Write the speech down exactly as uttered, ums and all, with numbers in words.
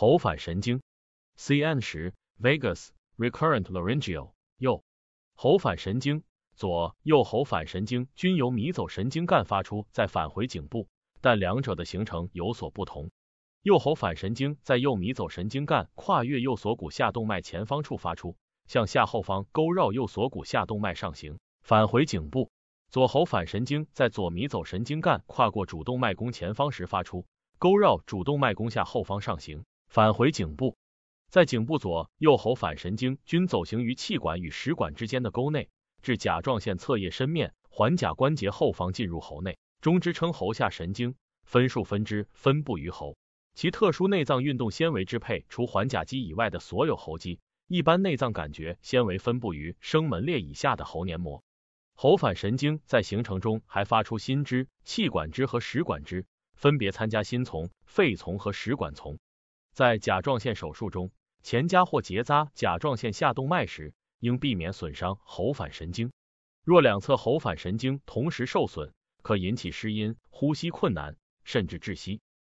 喉返神经 C N 十 Vagus recurrent laryngeal 右喉返神经，左右喉返神经均由迷走神经干发出，再返回颈部，但两者的形成有所不同。右喉返神经在右迷走神经干跨越右锁骨下动脉前方处发出，向下后方勾绕右锁骨下动脉上行，返回颈部。左喉返神经在左迷走神经干跨过主动脉弓前方时发出，勾绕主动脉弓下后方上行，返回颈部。在颈部左右喉返神经均走行于气管与食管之间的沟内，至甲状腺侧叶深面环甲关节后方进入喉内，中支称喉下神经，分数分支分布于喉。其特殊内脏运动纤维支配除环甲肌以外的所有喉肌，一般内脏感觉纤维分布于声门裂以下的喉黏膜。喉返神经在形成中还发出心支、气管支和食管支，分别参加心丛、肺丛和食管丛。在甲状腺手术中，钳夹或结扎甲状腺下动脉时，应避免损伤喉返神经。若两侧喉返神经同时受损，可引起失音、呼吸困难，甚至窒息。